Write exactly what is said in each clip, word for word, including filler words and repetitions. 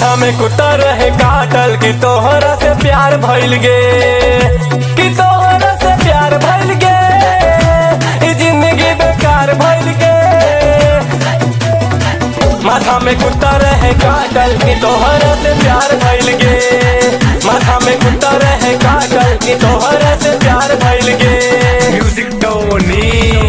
माथा में कुत्ता रहे काटल कि तोहरा से प्यार भइल गे, कि तोहरा से प्यार भइल गे, ई जिंदगी बेकार भइल गे। माथा में कुत्ता रहे काटल कि तोहरा से प्यार भइल गे, माथा में कुत्ता रहे काटल कि तोहरा से प्यार भइल गे। म्यूजिक टोनी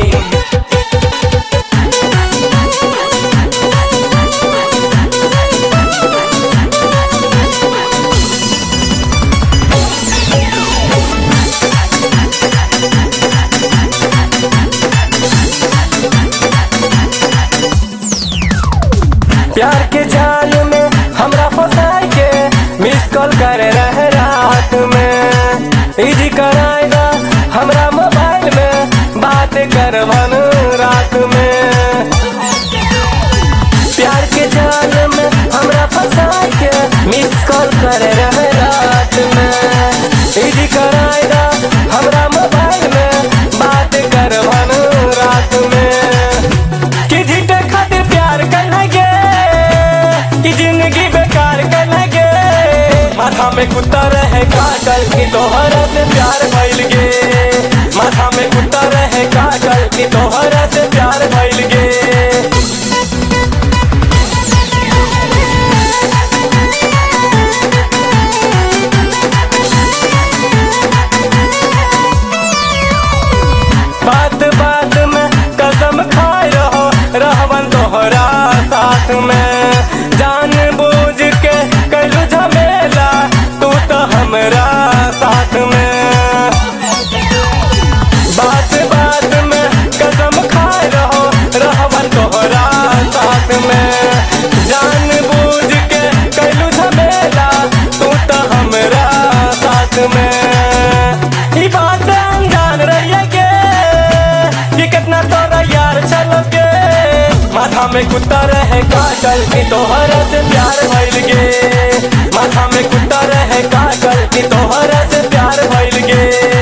प्यार के जाल में हमरा फंसाई के मिस कॉल करे रहे रात में, इजी कराएगा हमरा मोबाइल में बात करवन रात में। प्यार के जाल में हमरा फंसाई के मिस कॉल करे रहे रात में, इजी कराएगा हमरा मोबाइल में बात करवन रात में। कि झीटे खातिर प्यार करना गे, जिंदगी बेकार कर लगे। माथा में कुत्ता रहे काटल कि तोहरा से प्यार भइल गे, माथा में कुत्ता रहे काटल कि तोहरा से प्यार भइल गे। बात बात में कसम खाए रहो रहवन तोहरा साथ में, जान बूझ के कलू झमेला तू तो हमरा साथ में। बात बात में कसम खाए रहो रहवन तोहरा साथ में, जान बूझ के कलू झमेला तू तो हमरा साथ में। ई बात अनजान रहिए के कि कितना तोरा यार चलो के। माथा में कुत्ता रहे काटल कि तोहरा से प्यार भइल गे, माथा में कुत्ता रहे काटल कि तोहरा से प्यार भइल गे।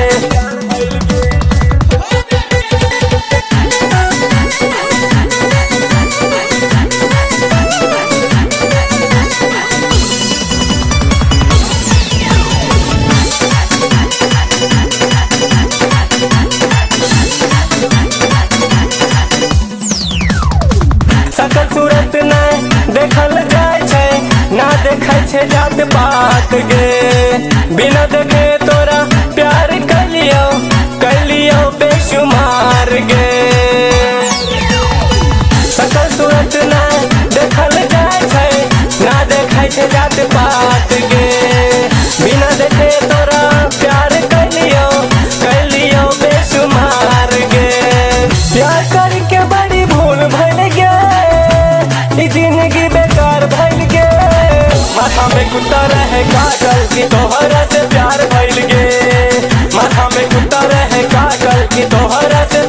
सकल सूरत नहीं देखल जाय छै, ना देखै छै जात पात गे, बिना देखे तोरा प्यार कलियो कलियो बेशुमार गे। सकल सूरत नहीं देखल जाय छै, ना देखै छै जात पात गे, बिना देखे तोरा प्यार कलियो कलियो बेशुमार गे। प्यार करके बड़ी भूल भइल गे, जिंदगी बेकार भइल गे। माथा में कुत्ता रहे काटल कि तोहरा से प्यार भइल गे, माथा में कुत्ता रहे काटल कि तोहरा से